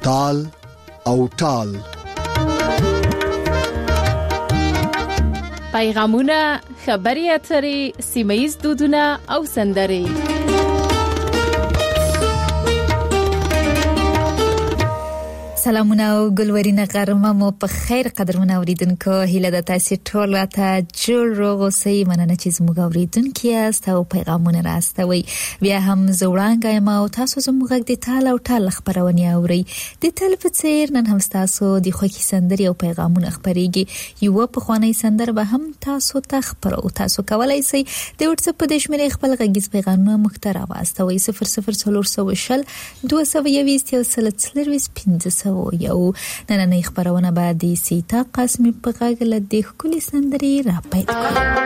تال او ټال. پیغامونه، خبري اترې، سیمه‌ییز دودونه او سندرې. سلامونه او ګلورینه غرمه مو په خیر قدرمن اوریدونکو. هیله د تاسو ټول راته جوړ روغ اوسئ. مننه چې زموږ اوریدونکو یاست او پیغامونه راستوي. بیا هم زوړانګه ما او تاسو زموږ د تال او ټال خبرونه اوري. د تل په څیر نن هم تاسو د خوښي سندري او پیغامونه خبريږي. یو په خواني سندر به هم تاسو ته خبرو. تاسو کولای شئ د واتس اپ د شمیرې خپل غږیز پیغامونه مختار واستوي 0040 222 یو نننۍ خبرونه بعد د سیتا قاسمی په غږ له د خولي سندري را پیل کړو.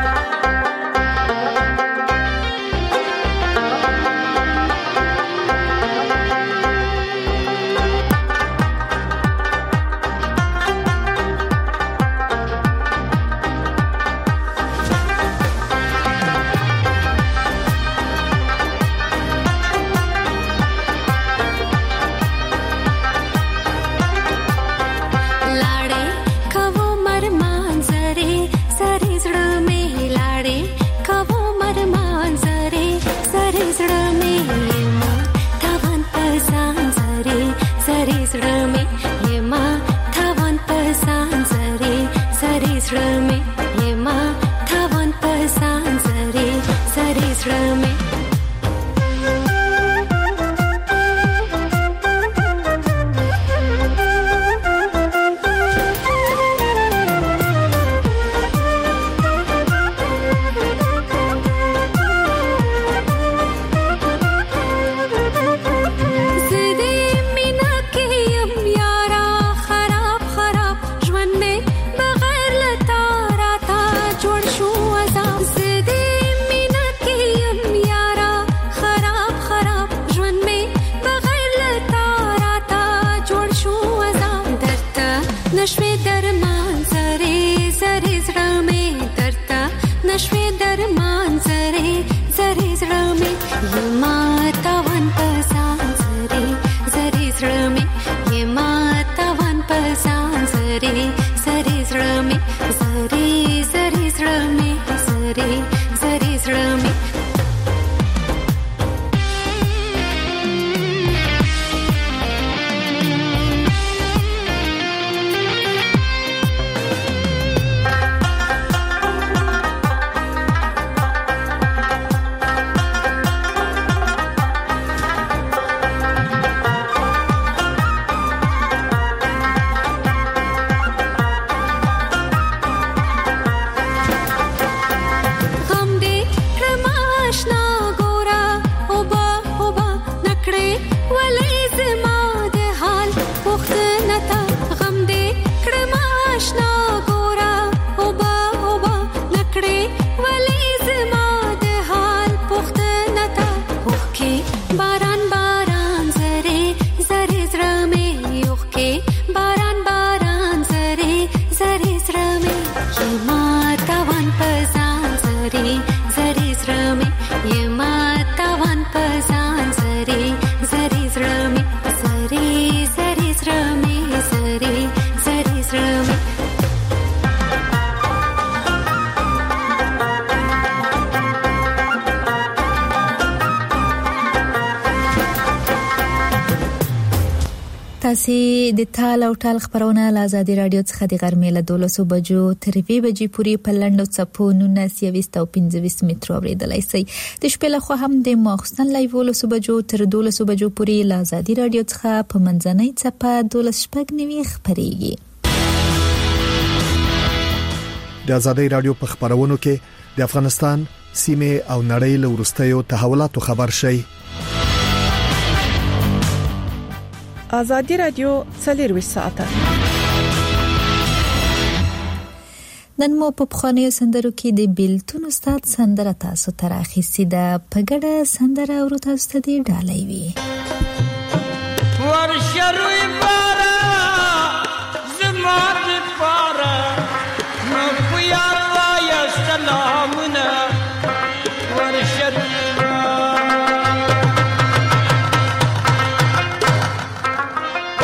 تاسو د تال او ټال خبرونه له آزادي رادیو څخه د غرمې له 12 بجو تر 2 بجې پورې په لندو چپو 19 او 15 مترو اوریدلای شئ. د شپې له خوا هم د ماخستن لایو له 12 بجو تر 12 بجو پورې له آزادي رادیو څخه په منځنۍ چپه 12 خبريږي. د آزادي رادیو په خبرونو کې د افغانستان سیمه او نړۍ له ورستیو تحولاتو خبر شئ. آزادی رادیو 24 ساعته. نن مو په خانه سندرو کې د بیلتون استاد سندره تاسو ته راخیستې ده. په ګډه سندره ورو تاسو ته دی ډالۍ وي. ورشروي بارا زمار بارا نو پیا یا سلامنا ورشروي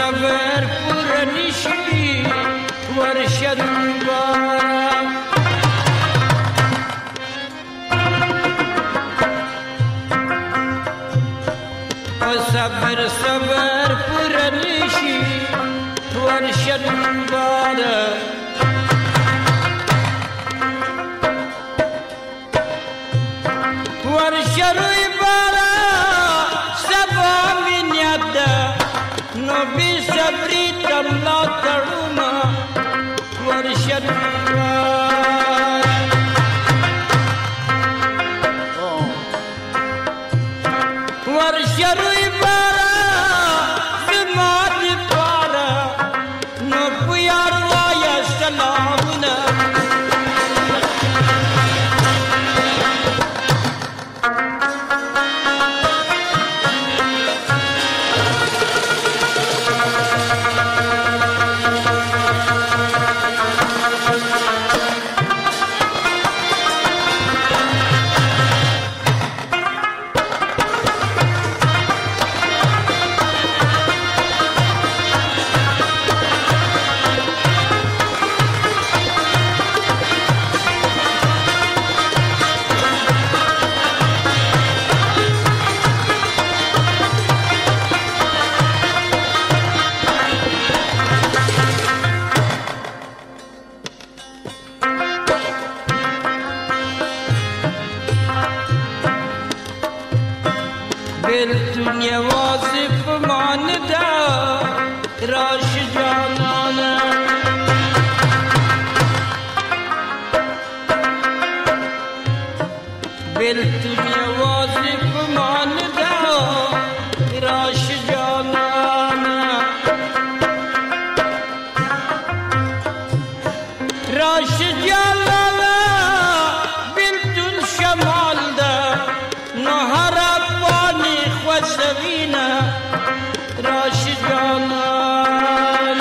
صبر پر نشي ورشد بارا صبر پر نشي ورشد بارا ورشد بارا سبا من يد نو بصبري تملا تړوما ورشد ورشد بارا زماد بارا نو پیار وایا سلامنا بلتون یوازی فمان دا راش جانانا بلتون یوازی فمان دا راش جانانا راش جانانا بلتون شمال دا نهارا سوینا راش جانان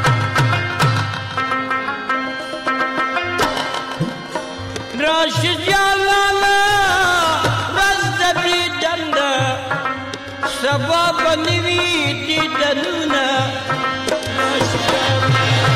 راش جانان رزد دیدند سباب نوی دیدنون راش جانان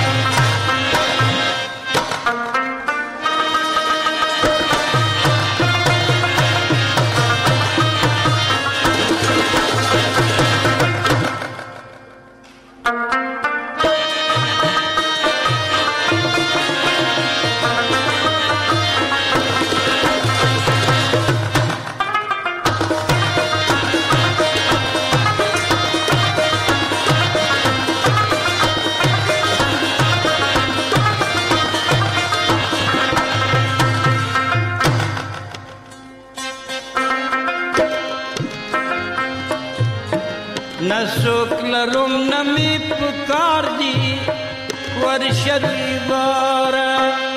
نسوک لرم نمی پکار دی ورشد بارا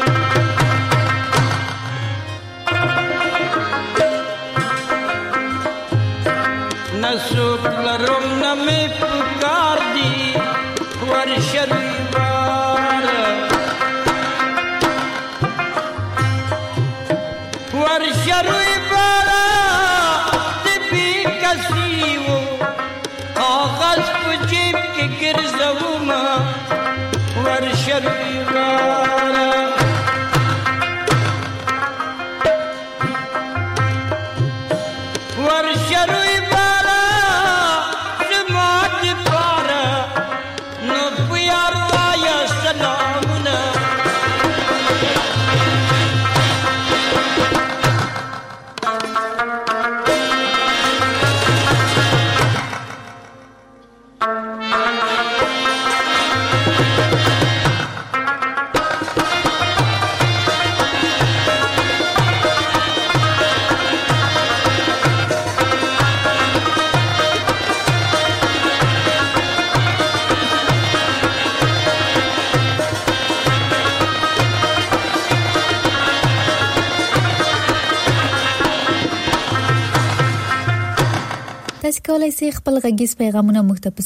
نسوک لرم نمی پکار دی ورشد بارا ورشد بارا تبی کسی وہ آغاز پجیب کے گرزوما ورشد بارا ورشد بارا زماد بارا نو پیار وایا سلامنا تاسو کولای شئ خپل غږیز پیغامونه موږ ته په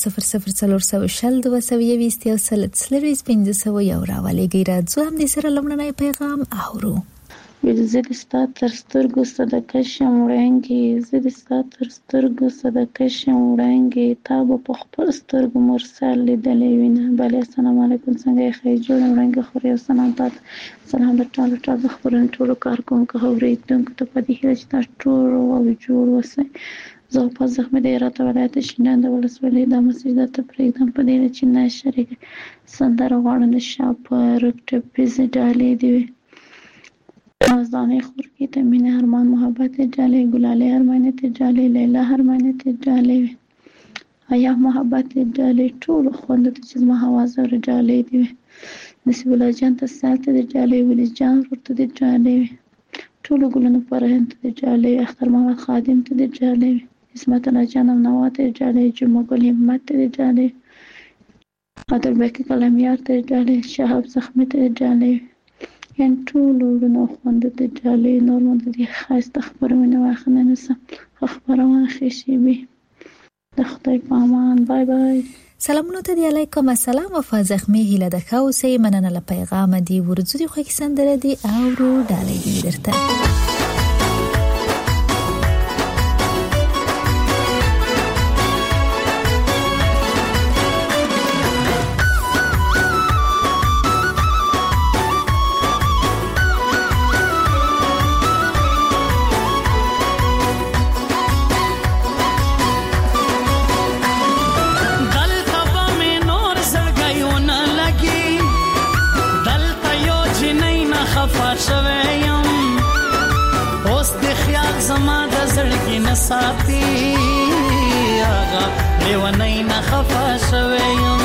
00420 او 325 راولېږئ. راځو هم د سره لمړنۍ پیغام اورو. زه د ستا تر سترګو صدقه شم وړانګې، زه د ستا تر سترګو صدقه شم وړانګې، تا به په خپل سترګو مرسل لیدلې وینه. بله السلام علیکم، څنګه یې ښه جوړ وړانګې خوري. او سلام تاته، سلام د ټولو د خبرونو ټولو کارکوونکو اورېدونکو ته په دې هیله چې تاسو ټول او جوړ اوسئ. زه په زخمي د هرات ولایت شینډنډ د ولسوالۍ د مسجد ته پرېږدم په دې چې نه شریک سندره غواړم د شا په رکټ پیزه ډالې دی مزدانه خورکی ته مینه ارمان محبت جالې ګلاله ارمانه ته جالې لیلا ارمانه ته جالې ایا محبت جالې ټول خوند ته چې ما حواس ور جالې دی نسب الله جان ته سالته جالې ولې جان ورته جالې ټول ګلونو پر هند ته جالې اختر محمد خادم ته جالې اسمت الله جانم نواته جالې جمعه ګل همت ته جالې عادل بکی کلمیار ته جالې شهاب زخمی ته جالې ان ټول ورونو خوند ته جالې نور مونږ دي خاصه خبرونه واخنه نسم خبرونه خشيبي د خدای په امان. بای بای. سلامونه ته دی علیکم السلام و فازخمی هیله د خوسه مننه له پیغام دی ورزوري خو کی سندره دی او رو ډالې دی درته. ساتي آغا لیونی نخفا شویم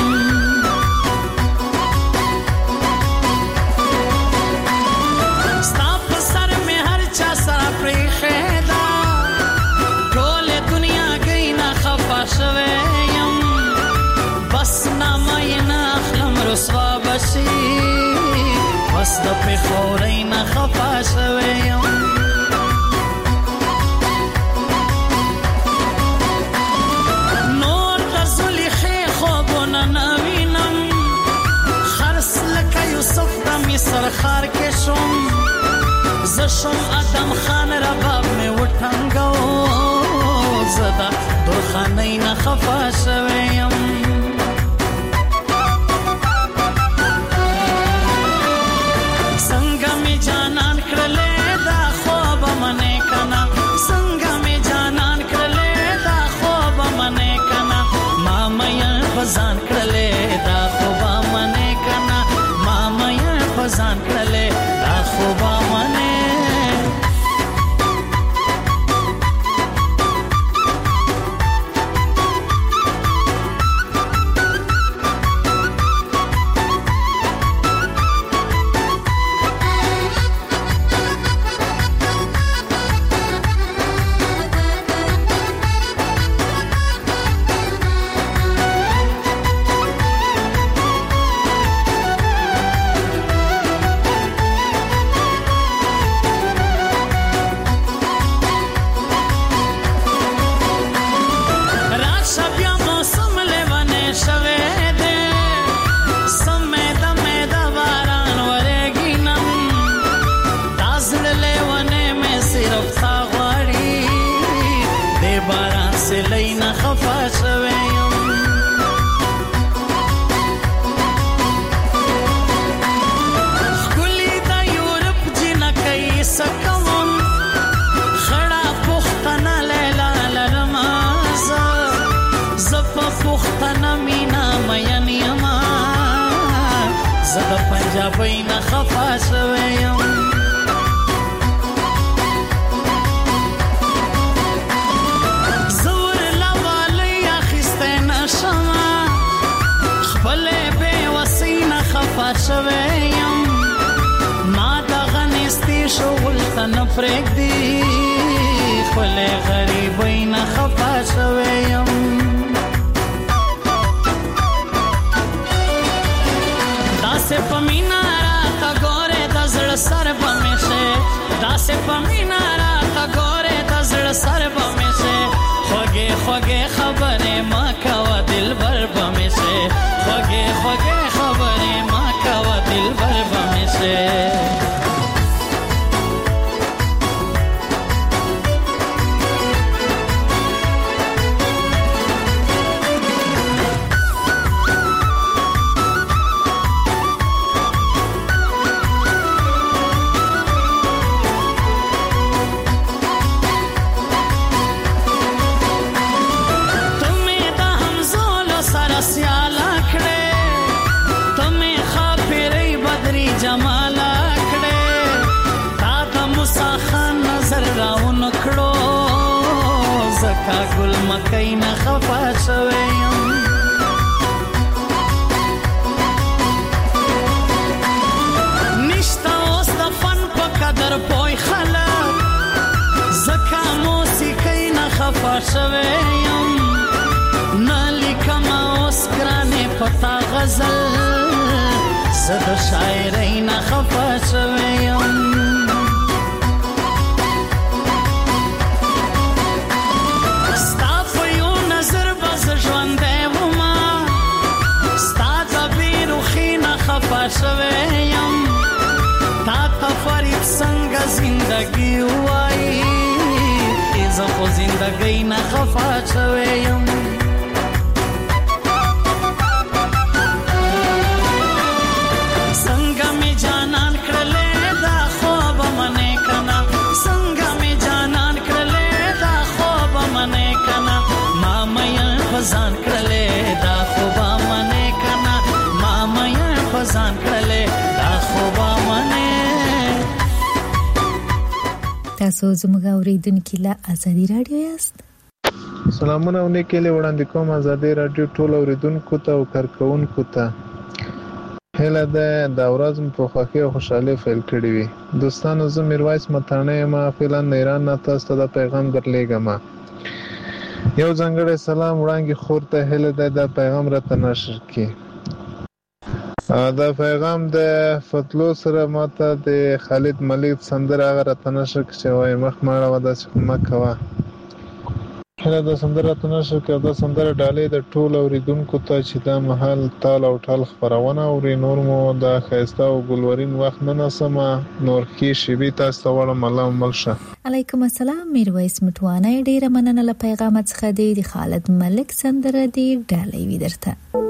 ستا په سر میں هر چا سره پریخیدا ټول دنیا گئی نخفا شویم بس نامای نخلم رسوا بشی بس د پخوری نخفا شویم سرخار کې شوم زشم ادم خان رباب می وټنګو زدا درخانې نه خفا شویم څنګه می جانان کړلې دا خوب منې کنا څنګه می جانان کړلې دا خوب منې کنا ما مې بزان کړلې دا خوب منې کنا ما مې ځان کړلې دا خوبه منه بينا خفا شويم زور لوالي اخستنا شما خبل بي وسينا خفا شويم ما دغنستي شغل تنفرق دي خبل غريبين خفا شويم داسه پمینا راتا ګوره د زړه سر بمشه داسه پمینا راتا ګوره د زړه سر بمشه خوږه خوږه خبره ما کاوه دلبر بمشه خوږه خوږه خبره ما کاوه دلبر بمشه کینا خفا شویم نشتا اوس د فن په قدر پوي خلک زکه موسیقي نه خفا شویم نالیکما اوس کرانه پتا غزل زد شاعري نه خفا شویم شویم تا تا فرید څنګه زندگی وای زه خو زندگی نه خفا شویم څنګه می جانان کړلې دا خوب منې کنا څنګه می جانان کړلې دا خوب منې کنا ما مې فزان کړلې دا خوب منې کنا ما مې فزان کړلې دا خوب منې تاسو زموږ اوریدونکو له ازادي رادیو یاست سلامونه ونکړي وړاندې کوم ازادي رادیو ټول اوریدونکو ته او کارکونکو ته هله د اورازم په خوښي او خوشحالي فعال کړی وي دوستانو زه میرویس متانه ما فعلا ایران نه تاسو ته پیغام درلېږم یو ځانګړی سلام وړاندې خور ته هله د پیغام را تنشر کی دا پیغام د فتلو سره ماته د خالد ملک سندره غره تنشر کې وای مخ ماړه ودا مکوا هله د سندره تنشر کې دا سندره ډالې د ټول اوریدونکو ته چې دا محل تال او ټال خبرونه او نور مو د خيستا او ګلورین وخت نه نسمه نور کې شبي تاسو وړم الله ملشه علیکم السلام میرویس مټوانه ډیره مننه له پیغام څخه د خالد ملک سندره دی ډالې وی درته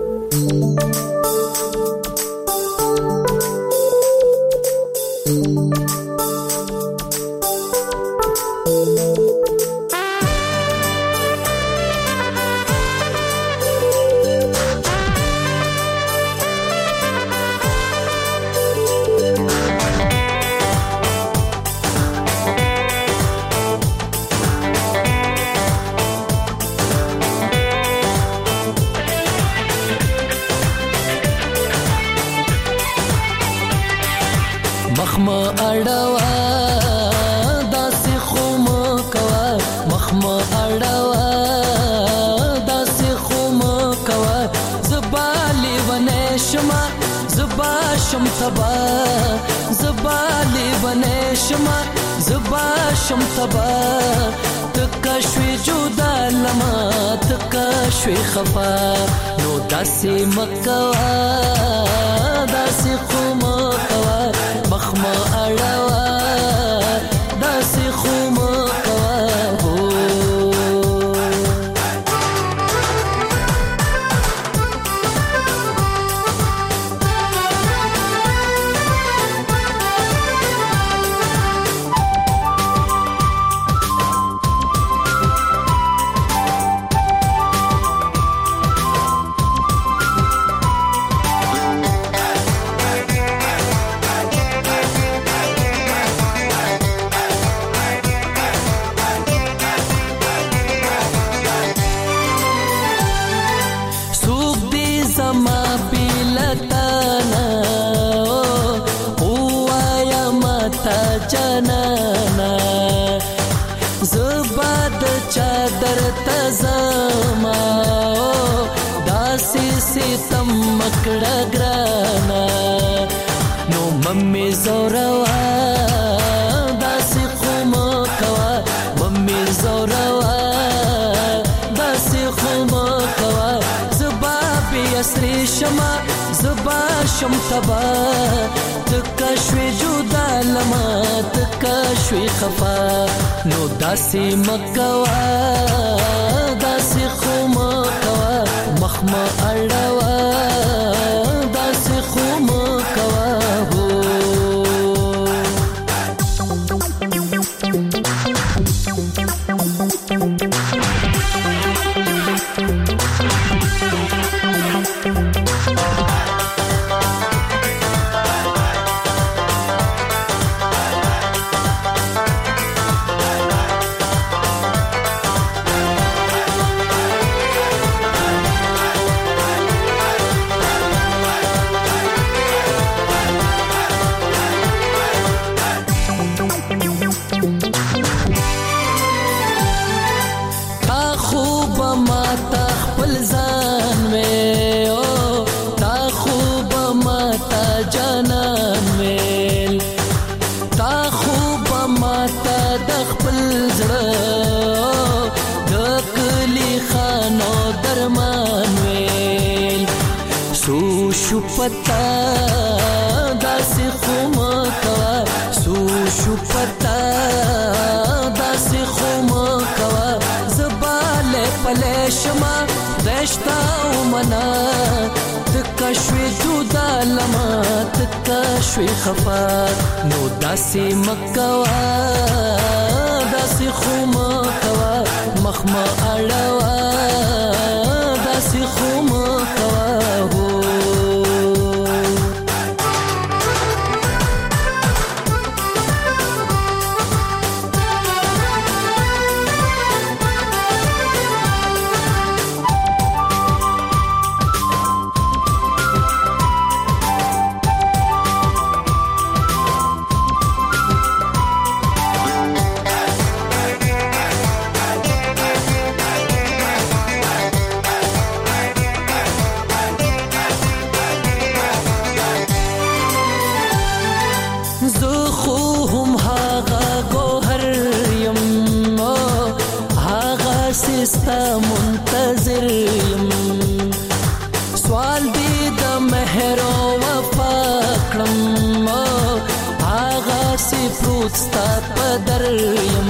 مخما اړوا داسې خوم کوا مخما اړوا داسې خوم کوا زبالي ونشما زبا شم تبا زبالي ونشما زبا شم تبا تکشوي جدا لما تکشوي خفا نو داسې مکوا داسې خوم کوا مخما اړوا داسې خوم کوا جانانا زباد چادر تزما داسي ستم مکړه ګرانا نو ممي زوروا داسي خوم کوا ممي زوروا داسي خوم کوا زبا بيسري شما زبا شم تبا تکشوي جدا لما تکشوي خفا نو داسي مکوا داسي خوم کوا مخما اړوا داسي خوم کوا پتا داسې خو مکوا سو شو پتا داسې خو مکوا زباله پلشما دشتا ومنا تکا شوی جدا لما تکا شوی خفا نو داسې مکوا داسې خو مکوا مخما اړوا داسې خو مکوا هو ستا منتظر یم سوال دی د مهر او وفا کړم هغه سی پروت ستا په در یم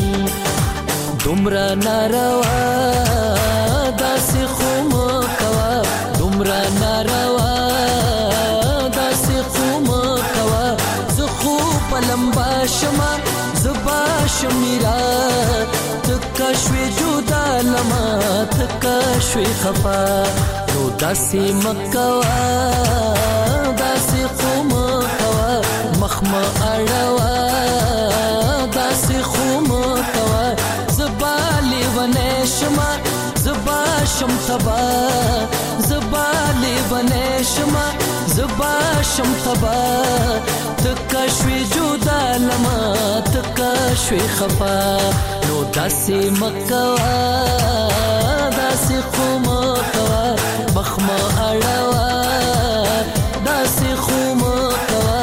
دومره ناروا داسې خو مکوا دومره ناروا داسې خو مکوا زه خو په لمبا شمه زبا شمیرا تکا شوی جدا لما تکا شوی خفا نو داسې مکوا داسې خو مکوا مخما اړوا داسې خو مکوا زبا لیونی شما زبا شم تبا زبا لیونی شما زبا شم تبا تکا شوی جدا لما تکا شوی خفا نو داسې مکوا داسې خو مکوا مخما اړوا داسې خو مکوا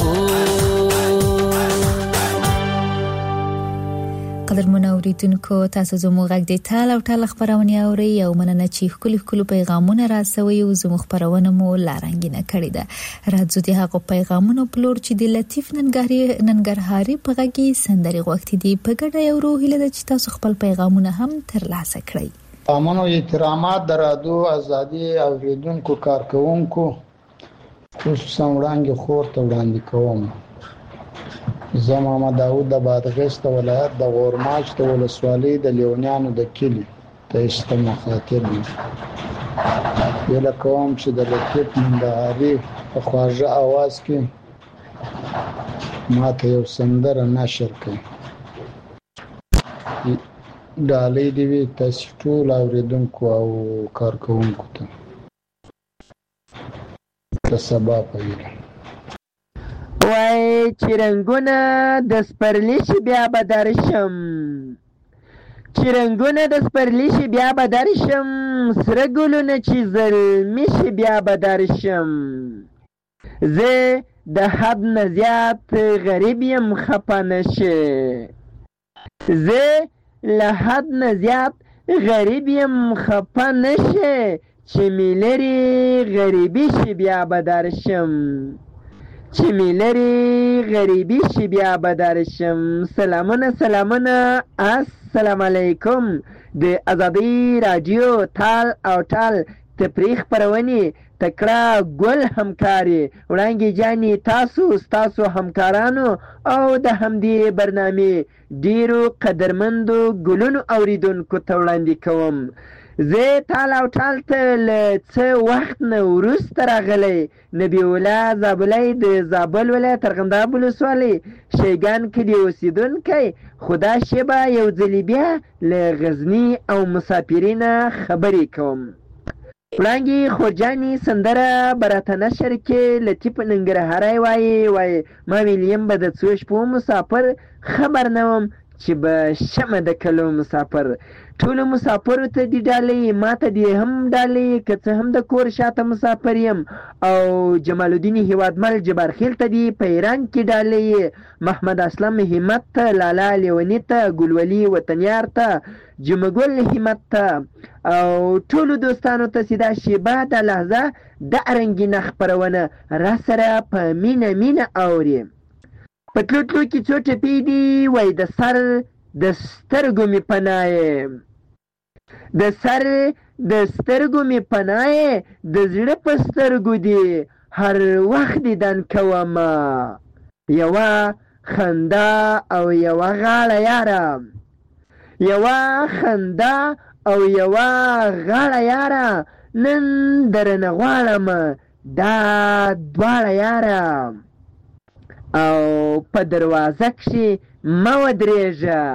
قدرمن اوریدونکو تاسو زموږ غږ د ټال او ټال خبرونه اوري او مننه چې خپل پیغامونه راسوي او زموږ خبرونه مو لارنګینه کړې ده راځو د هغه پیغامونو پلور چې د لطیف ننګرهاري په غږی سندري وخت دی په ګډه یو روحیله د چې تاسو خپل پیغامونه هم ترلاسه کړئ امنو احترامات درادو ازادي اوریدونکو کارکونکو خصوصا وړاندې خور ته وړاندې کوم زه محمد داود د بادغیس ولایت د غورماچ د ولسوالۍ د لیونیانو د کلی ته استم مخاطب ویل کوم چې د لطیف ننګرهاري په خواږه आवाज کې ماته یو سندره نشر کړي ډالۍ دی وی تاسو ټول اوریدونکو او کارکونکو ته سبا پېږه وای چرنګونه د سپرلی شي بیا به درشم چرنګونه د سپرلی شي بیا به درشم سره ګلونه چې زلمی شي بیا به درشم زه د حد نه زیات غریب یم خفه نشي زه له حد نه زیات غریب یم خفه نشي چې می لري غریبي شي بیا به درشم چې می لري غریبي شي بیا به درشم سلامونه السلام علیکم د ازادي رادیو ټال او ټال تفریح پرونی تکړه ګل همکاري وړاندې جاني تاسو همکارانو او د همدې برنامه ډیرو قدرمندو ګلونو اوریدونکو ته وړاندې کوم زه ټال او ټال ته څه وخت نه وروسته راغلی نبی الله زابلۍ د زابل ولایت ارغنداب ولسوالۍ شیګان کې دی اوسیدونکی خدا شبه یو ځلې بیا له غزني او مسافرینه خبرې کوم وړاندې خورجاني سندره براته نشر کې لطیف ننګرهاري وایي ما ویلیم به د څو شپو مسافر خبر نه وم چې به شمه د کلو مسافر. ټولو مسافرو ته دې ډالۍ، ما ته دې هم ډالۍ، که څه هم د کور شاته مسافر یم. او جمال الدین هیوادمل جبارخیل ته دې په ایران کې ډالۍ، محمد اسلم همت ته، لالا لیونی ته، ګلولي وطنیار ته، جمګل همت ته او ټولو دوستانو ته چې دا شیبه د لحظه د رنګینه خپرونه را سره په مینه مینه اوري. په تلو تلو کې څو ټپې دي، وای د سر د سترګو مې پناه یې، د سر د سترګو مې پناه یې، د زړه په سترګو دي هر وخت دیدن کومه، یوه خندا او یوه غاړه یاره، یوه خندا او یوه غاړه یاره، نن درنه غواړم دا دواړه یاره. او په دروازه کښې مه ودرېږه،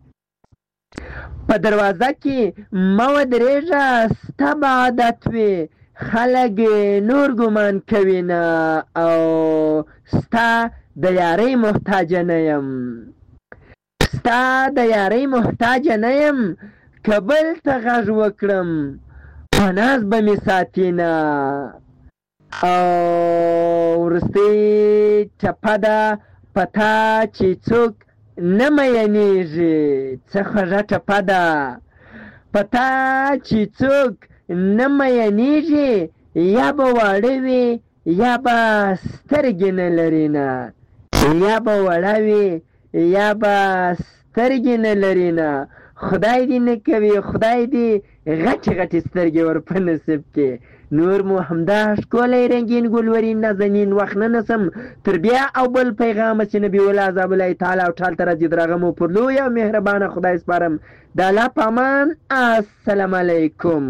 په دروازه کې مه ودرېږه، ستا به عادت وي خلک نور ګمان کوي نه، او ستا د یارۍ محتاجه نه یم، ستا د یارۍ محتاجه نه یم، که بل ته غږ وکړم په ناز به مې ساتي نه. او وروستۍ ټپه ده په تا چې څوک نه میینېږي، څه خوږه ټپه ده په تا چې څوک نه میینېږي، یا به واړه وي یا به سترګې نه لري نه، یا به وړه وي یا به سترګې نه لري نه. خدای دې نه کوي، خدای دې غټې غټې سترګې ور په نصیب کې. نور مو همدا ښکلی رنګین ګلورین نازنین وخت نه نسم تر بیا او بل پیغامه چې نبي الله عذاب الله تعالی او ټال ته راځي درغه مو پر لوی او مهربانه خدای سپارم. د الله په امان. السلام علیکم.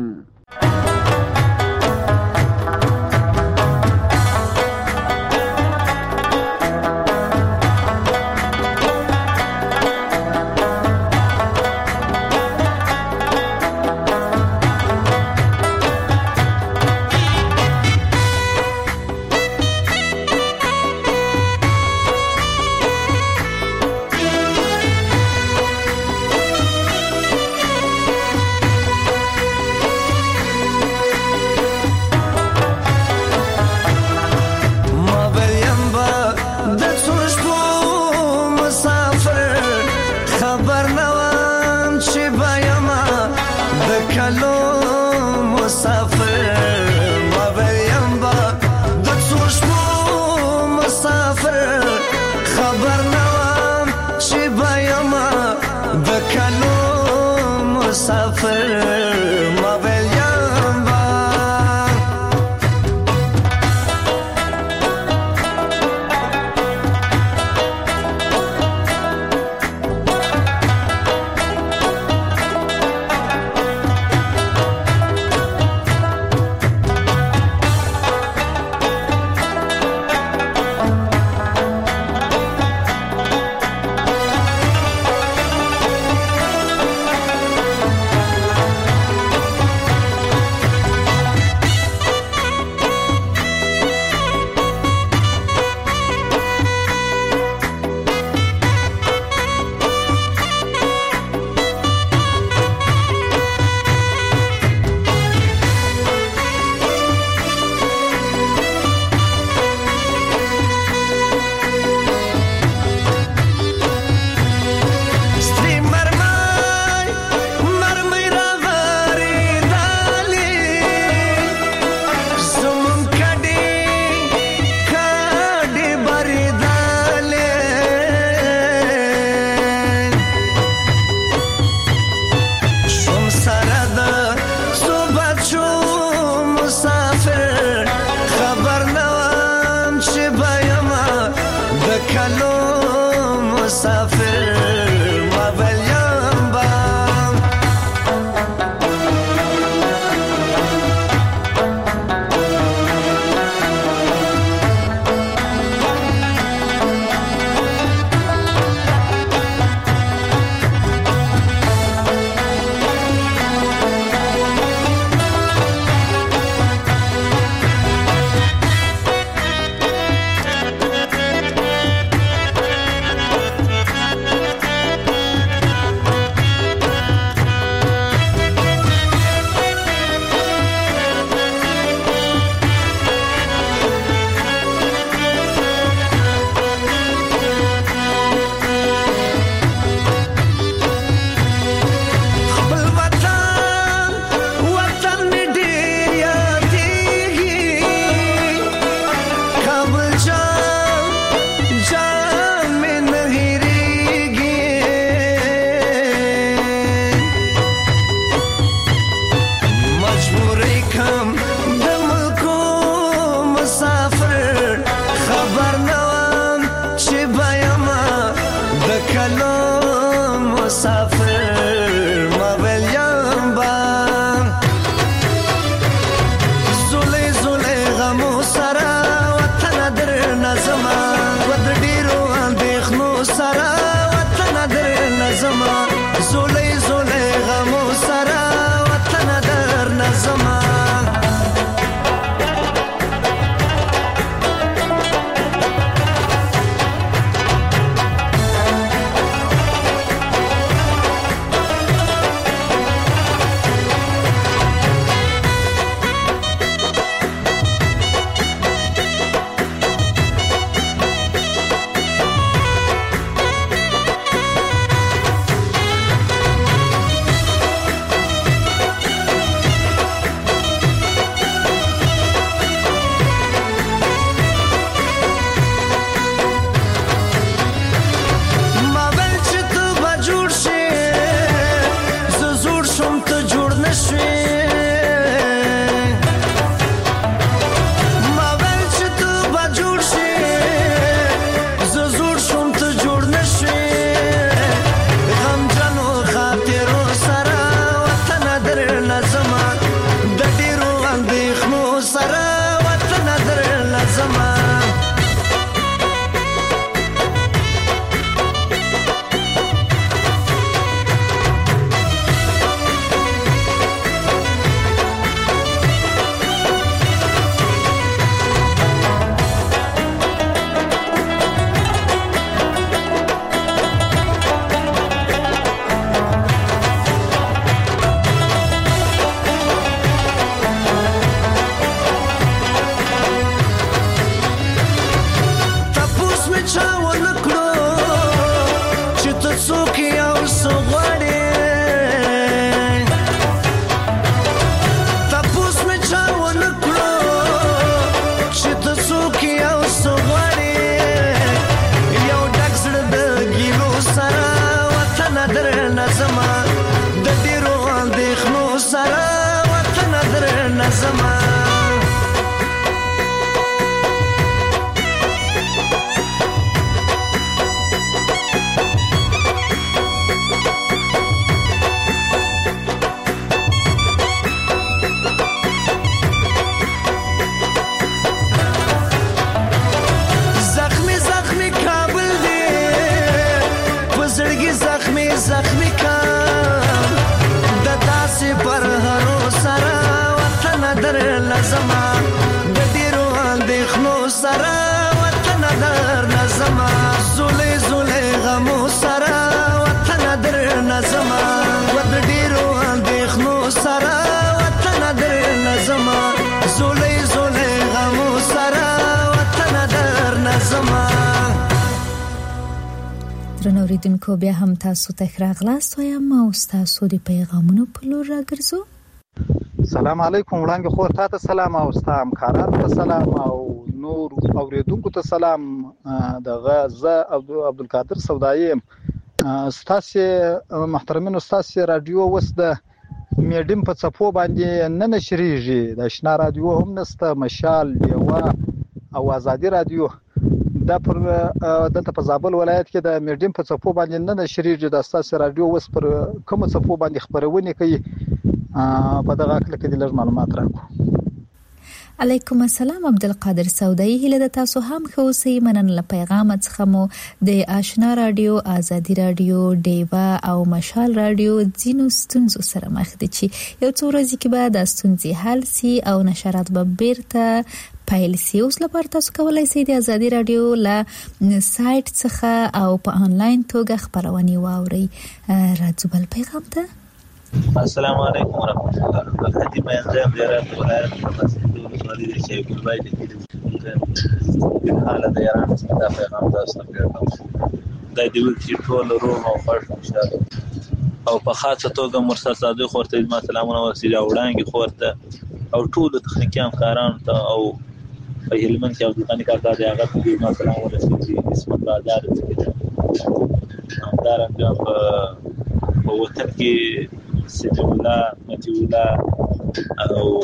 زما. درنو اوریدونکو بیا هم تاسو ته راغلاست وایم او تاسو د پیغامونو په لور راګرځو. سلام علیکم وړاندې خور ته سلام او ستا همکارانو ته سلام او نور اوریدونکو ته سلام. دغه زه عبدالقادر سودایي ستاسو محترمین استاد رادیو وس د میډیم په صفو باندې نه نشریږي. د آشنا رادیو هم نسته، مشال لیوا او ازادي رادیو د پر دلته په زابل ولایت کې د میډیم په صفو باندې نه نشریږي. د استاد رادیو وس پر کوم صفو باندې خبرونه کوي. په دغه اړه کې د لږ معلومات راکو. علیکم السلام عبدالقادر سودایي. هله د تاسو هم خوسي مننه له پیغام څخه مو د آشنا رادیو، ازادي رادیو، دیوا او مشال رادیو ځینو ستونزو سره مخ دي چې یو څو ورځې کې بعد د ستونزې حل سي او نشرات به بیرته پیل سي. اوس لپاره تاسو کولای شئ د ازادي رادیو له سایت څخه او په انلاین توګه خبرونه واورئ. راځو بل پیغام ته. السلام علیکم ورحمۃ اللہ. الحاجی میں انجام زیارت ولایت ولسوالی د شیخ ګلبای د کلی حاله د ایران څخه پیغام تاسو ته ورکوم. د دې وخت ټول روم او فرش مشاهده او په خاصه توګه مرسل صادق خورته ما سلامونه ورسېږي او وړاندې خورته او ټول تخنیکي همکارانو ته او په هلمند کې عبدالغني کاکا دی هغه ته ما سلام ورسېږي. اسمت بازار څخه همدارنګه په وطن کې سیدی الله، متی الله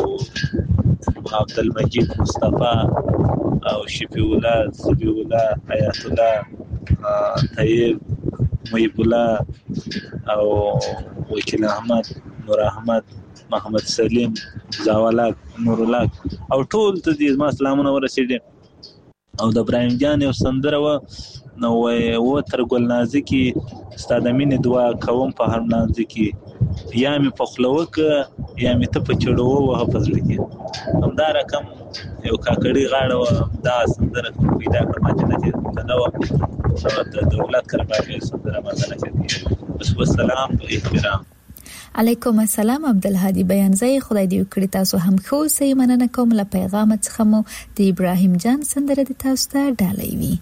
او عبدالمجید مصطفی او شفیع الله، سبیع الله، حیات الله، طیب، محب الله او وکیل احمد، نور احمد، محمد سلیم، زاولاک، نور الله او ټول ته دې ما سلامونه ورسېږي. او د ابراهیم جان یو سندره و نو و تر ګل نازکی ستاد مين دعا کوم په هر نازکی یا می په خلوک یا می ته په چړو و حافظ لکی. همدا رقم یو کاکړی غاړه و دا سندره پیدا کړم چې دا و د دولت کرباغي سندره ما نه کړی. بس والسلام و احترام. علیکم السلام عبدالهادی بیانزای. خدای دې وکړي تاسو هم خو سي مننه کوم له پیغام څخه مو د ابراهیم جان سندره د تاسو ته ډالۍ وي.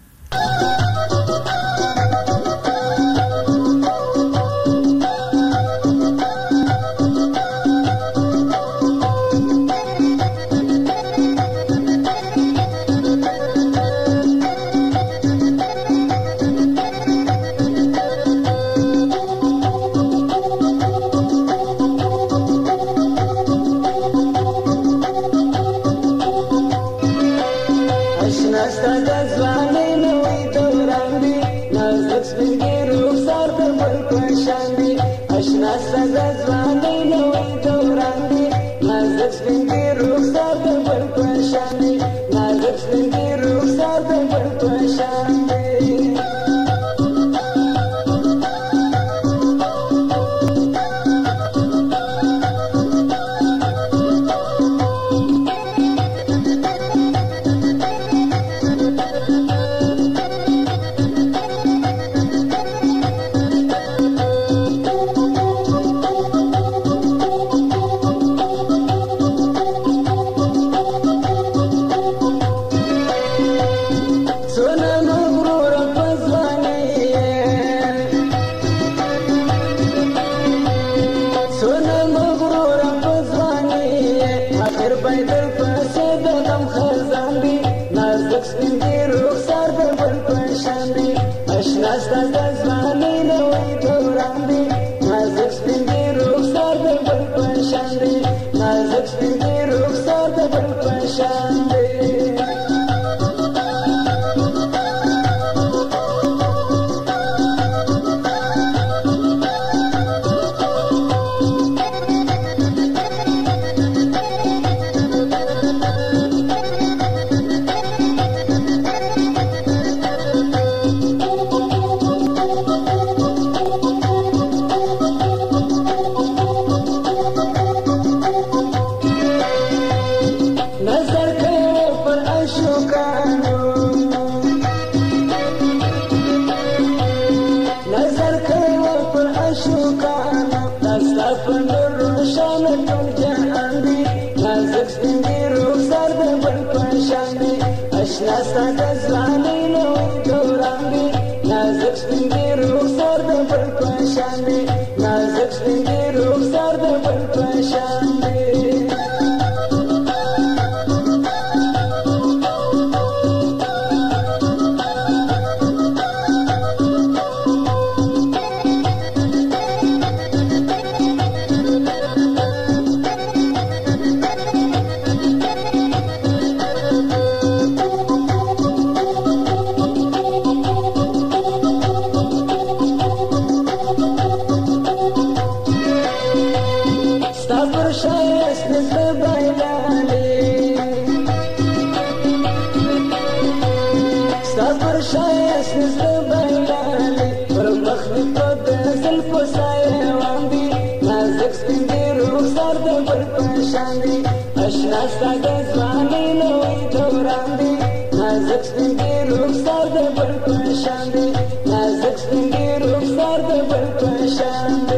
صبر شایست زبایلانی پر مخنی پد زلف سایه واندی نازک سپینی روح سر د بل پشاندی اشنا ستاد ځواني نوې دوران دی نازک سپینی روح سر د بل پشاندی نازک سپینی روح سر د بل پشاندی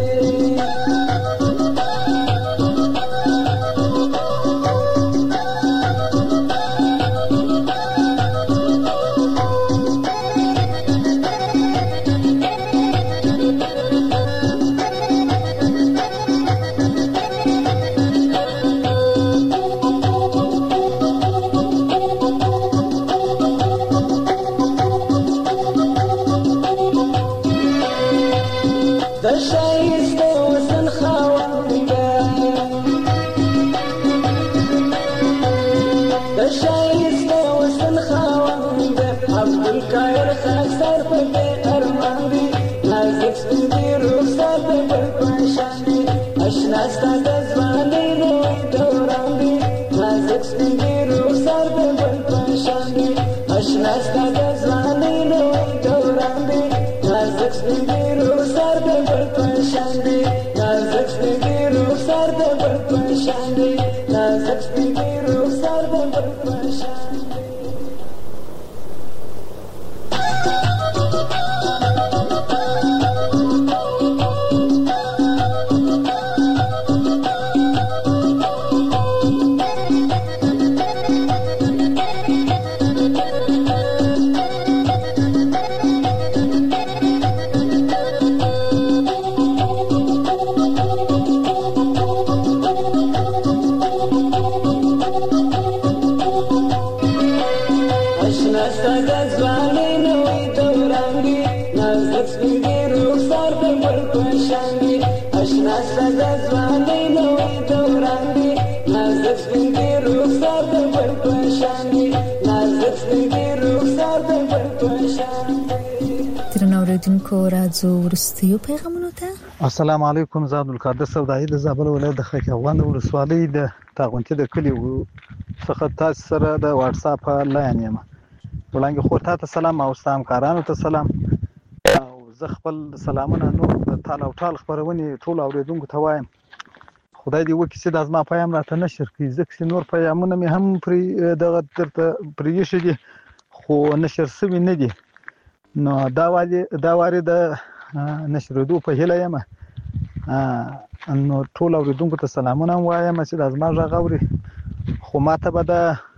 ورستیو پیغامونو ته. السلام علیکم. زه عبدالقادر سودایي د زابل ولایت د خیخوند ولسوالۍ د تاغونتي د کلي څخه تاسو سره د واتس اپ لاین یم. وړاندې خو تاسو سلام او ستاسو همکارانو ته سلام او زه خپل سلامونه نور د تال او ټال خبرونه ټول اوریدونکو ته وایم. خدای دې وکړي چې د ازما پیغام راته نشر کړي ځکه نور پیغامونه مې هم پرې دغه درته پرېښي دي خو نشر شوي نه دي. نو دا واري د نشریدو په هیله یم. نو ټول اوریدونکو ته سلامونه وایم چې د ازما غږ اوري خو ماته به د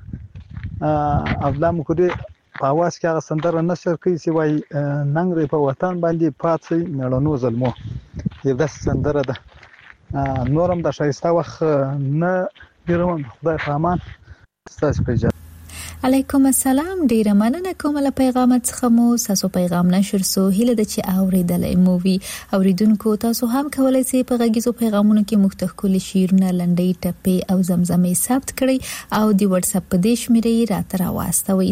افلام کړي په اواز کې هغه سندره نشر کوي چې وایي ننګ په وطن باندې پاتې مېړنو ظلمو. یو د سندره ده نورم د شایسته وخت نه ګرم خدای په امان ستاسو په اجازه. علیکم السلام. ډیره مننه کوم له پیغامات څخه مو تاسو پیغام نشر سو هله د چې اوریدلې مووي اوریدونکو تاسو هم کولای شئ په غږیزو پیغامونو کې مختلف کلی شیرونه لنډۍ ټپې او زمزمې ثبت کړئ او د واتس اپ په دیش مې راته راوستوي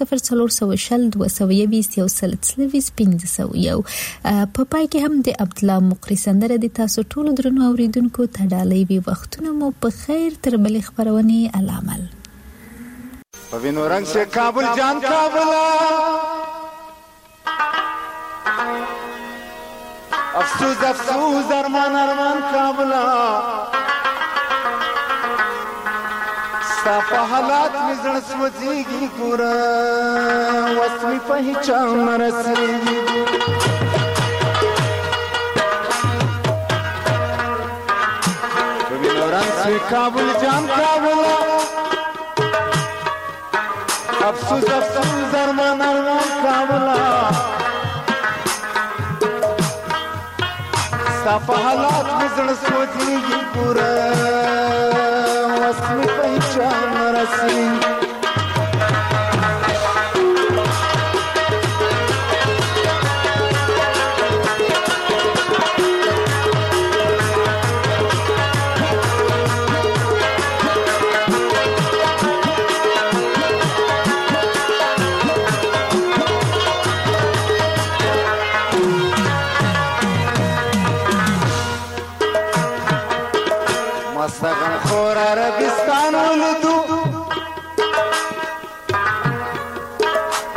004022 په پای کې هم د عبد الله مقری سندره د تاسو ټول درنو اوریدونکو ته ډالۍ وي. وختونه مو په خیر تر بلې خبرونه علامل پوینو رنگ سے کابل جان کابلا افسوس افسوس ارمان ارمان کابلا صافا حالات میں زړه سوځيږي ګورا وسمي پہچان رسېږي پوینو رنگ سے کابل جان کابلا افسوس افسوس ارمان ارمان کابلا صافا حالات میں زړه سوځيږي ګورا وسمي پہچان رسېږي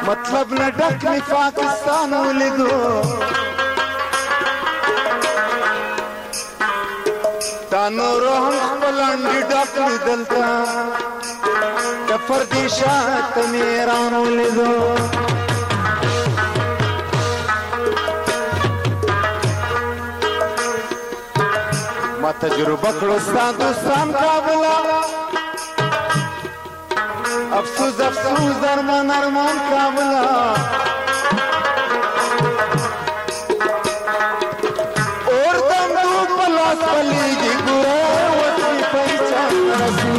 مطلب نه ډک می پاکستان ولیدو تا نورو هم خپل انډي ډک لیدلتا د پردیشات مې ایران ولیدو ما تجربه کړو ستا دوستان کابله افسوس افسوس ارمان ارمان کابله اور دم دو پلاس پلیږي ګوره وطني پہچان رسي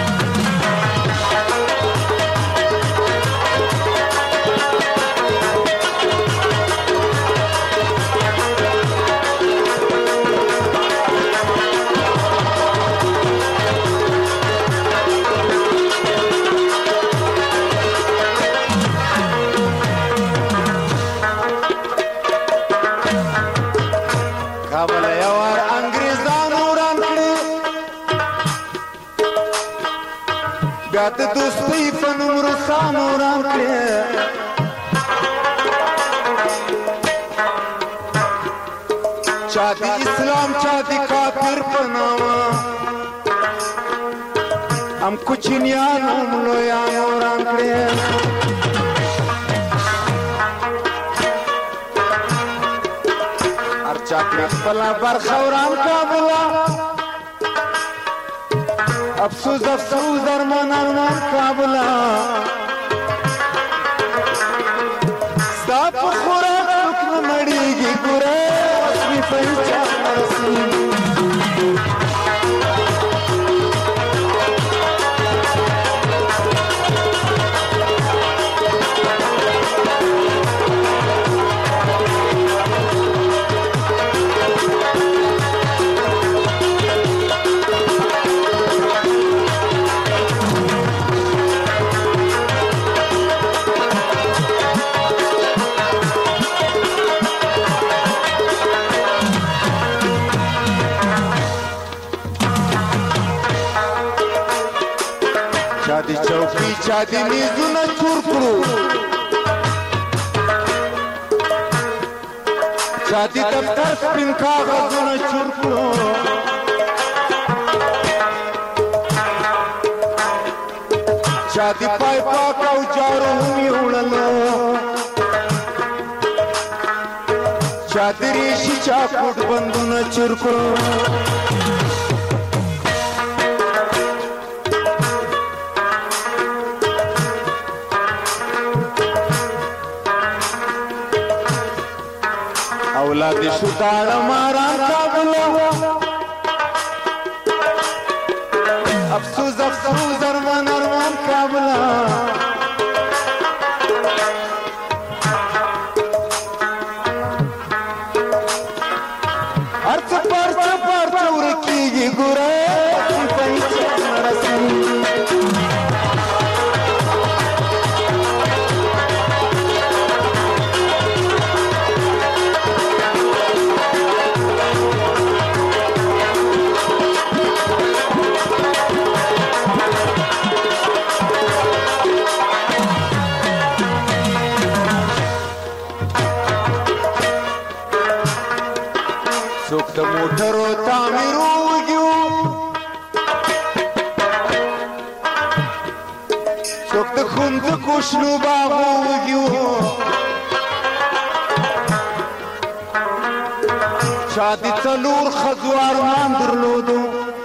بیا د دوستۍ په نوم روسانو وران کړې چا د اسلام چا د کافر په نامه هم کوچنیانو هم لویانو وران کړې هر چا کړې خپله برخه وران کابله افسوس افسوس ارمان ارمان کابله ستا په خوراک څوک نه مړېږي ګوره رسمي پہچان رسي چوکی چا دی میزونه چور کړو چا دی دفتر سپین کاغذونه چور کړو چا دی پای پاک او جارو هم وړلو چا دی ریشي چا کوټ بندونه چور کړو اولاد شو داړه ماران کابله افسوس افسوس ارمان ارمان کابله هر څه پرچه پرچه ورکېږي ګوره پہچان رسي څوک د موټرو تعمیر وږي څوک د ښوونځکو شنو باغو وږي چا د څلور ښځو ارمان درلودو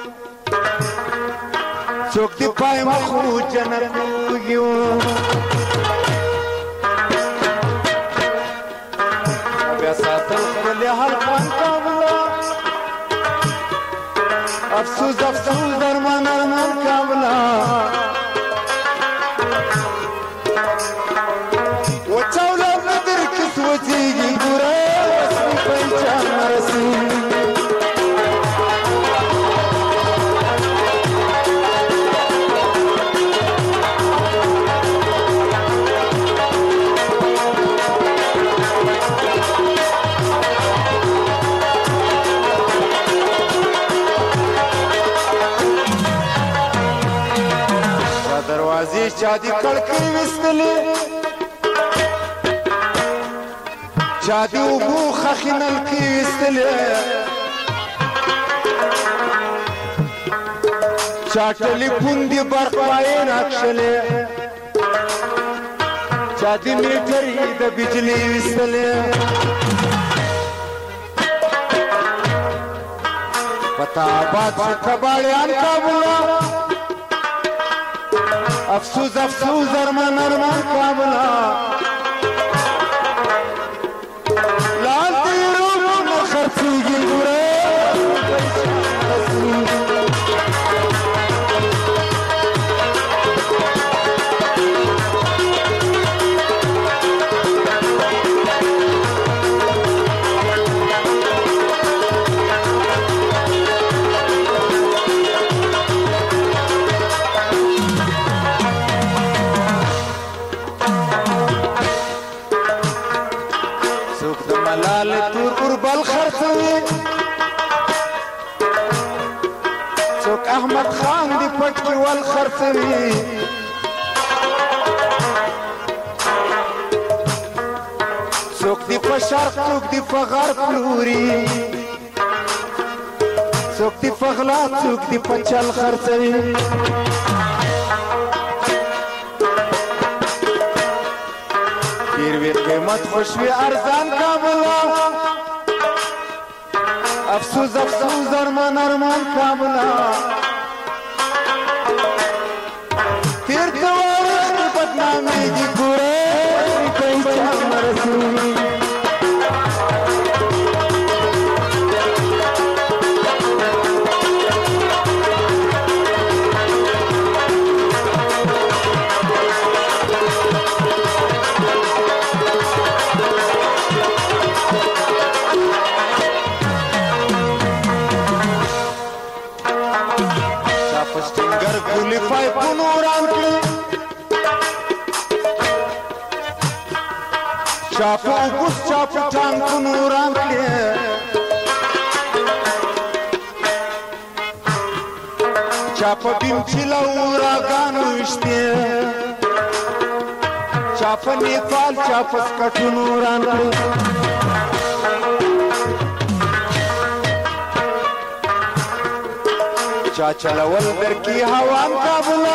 څوک د پای مخو جنت وږي بیا ساتل خپل هر خوان کابله افسوس افسوس ارمان ارمان کابله وچا اولاد نه درکې سوځېږي ګوره رسمي پہچان رسي دروازې چا دي کړکۍ وستلې چا دی اوبو خخینل کې وستلې چا ټلیفون دی برق پای راکشلې چا دی میټرې د بجلی وستلې پتا باد کباړیان کابلا افسوس افسوس ارمان ارمان کابلا لال تیرو نو خرڅیږي ګوره احمد خان دی پټ کې ول خرڅوي څوک دی په شرق څوک دی په غرب پلوري څوک دی په غلا څوک دی په چل خرڅوي ډېر وی قیمت خوشوي ارزان کابلا افسوس افسوس ارمان ارمان کابلا تیر توارخ بدنامی دی گوره کوئی چاہ مرسوی چاپو گس چاپو ٹانکو نوران کے چاپو بیم چلا اوراگانو اشتے چاپو نیپال چاپو سکٹو نوران کے چاچلا ولدر کی ہوام کابلا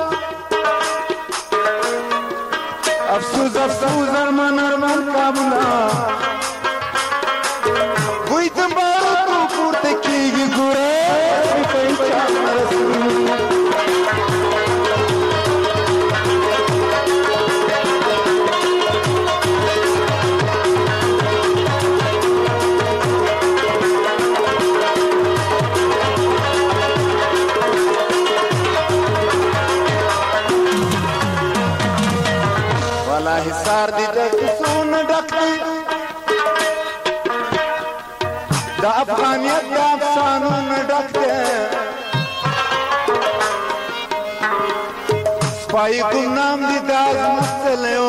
افسوس افسوس ارمان ارمان کابلا وی دنبارو تو پورتے کیگی گورے کوئی چاہ مرسوی حصار دی دکسون ڈکتی دا افغانیت دا افسانون ڈکتے سپائی گمنام دی دا عظمت لیو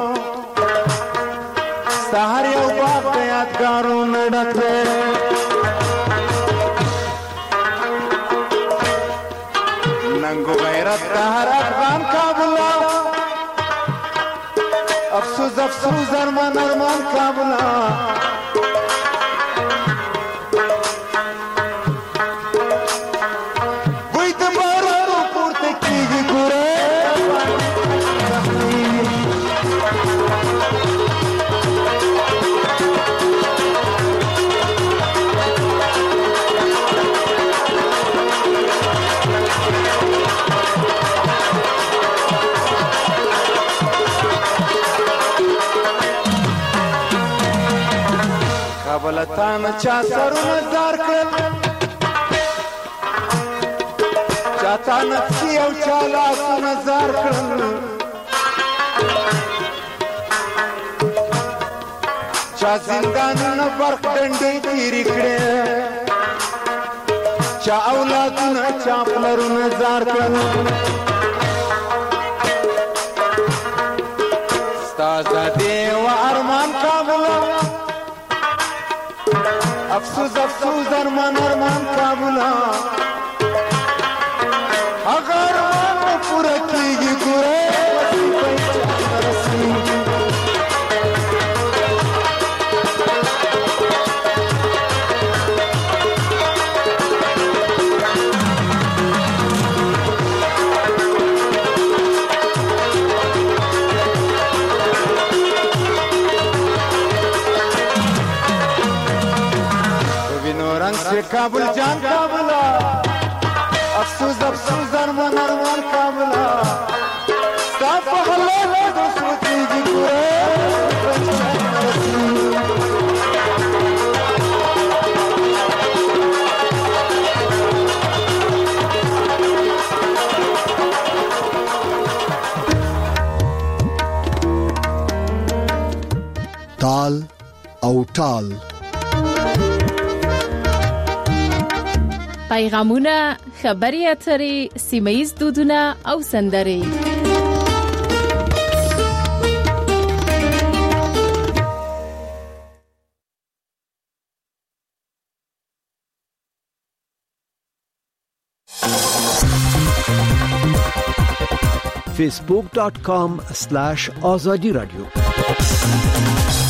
سہر یو باق دا یادگارون ڈکتے ننگو غیرت دا ہر افغان کابلا افسوس افسوس ارمان ارمان کابلا وی دنبارو تو پورتے کیگی گورے کابلتان چا سرون زار کر چاہتا نفسی او چالا سن زار کر چا زندان برق ڈنڈی تیری کڑے چا اولادون چا پلرون زار کر ستازہ دیو ارمان کابلا افسوس افسوس ارمان ارمان کابلا اگر ارمان پورا کیگی گورے کوئی چاہ مرسوی کابل جان کابلا افسوس افسوس ارمان ارمان کابلا ستا په حاله د سوچېږي ګوره تال او ټال پیغامونه، خبري اترې، سیمه‌ییز دودونه او سندرې. facebook.com/azadi radio